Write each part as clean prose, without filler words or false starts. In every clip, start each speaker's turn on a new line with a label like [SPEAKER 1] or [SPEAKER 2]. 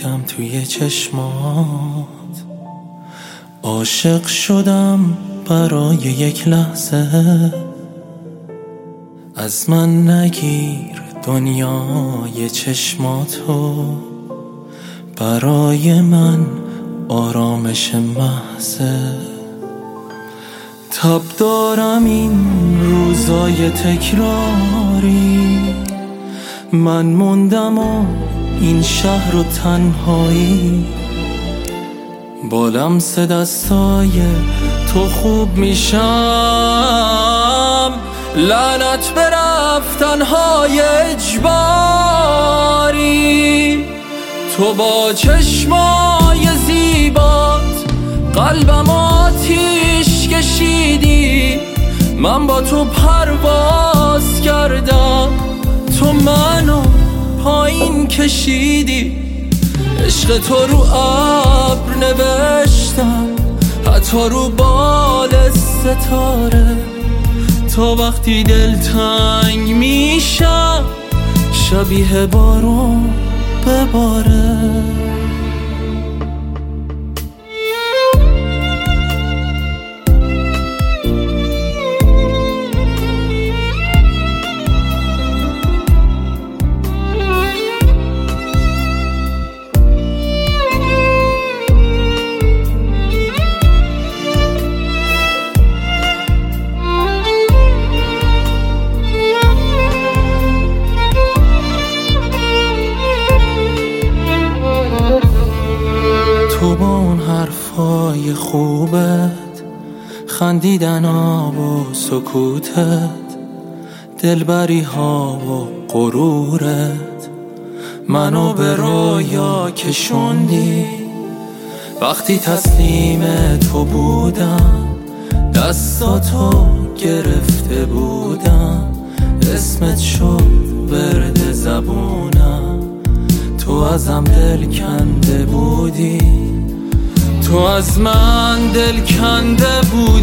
[SPEAKER 1] دیدم توی چشمات، عاشق شدم برای یک لحظه. از من نگیر دنیای چشماتو، برای من آرامش محضه. تب دارم این روزای تکراری، من موندم و این شهر و تنهایی. با لمس دستای تو خوب میشم، لعنت به رفتنهای اجباری. تو با چشمای زیبات قلبم آتیش کشیدی، من با تو پرواز کردم، تو منو پایین کشیدی. عشق تو رو ابر نوشتم، حتی رو بال ستاره. تا وقتی دلتنگ میشم، شبیه بارون بباره. تو با اون حرفای خوبت، خندیدن ها و سکوتت، دلبری ها و غرورت، منو به رویا کشوندی. وقتی تسلیم تو بودم، دستاتو گرفته بودم، اسمت شد ورد زبونم. تو ازم دل کنده بودی، تو از من دل کنده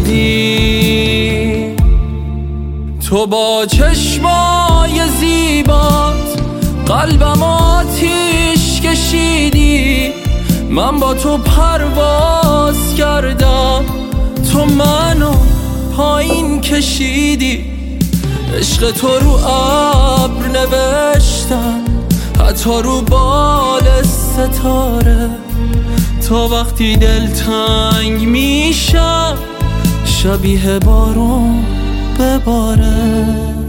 [SPEAKER 1] بودی. تو با چشمای زیبات قلبم آتیش کشیدی، من با تو پرواز کردم، تو منو پایین کشیدی. عشق تو رو ابر نوشتم، حتی رو بال ستاره. تا وقتی دلتنگ میشم، شبیه بارون بباره.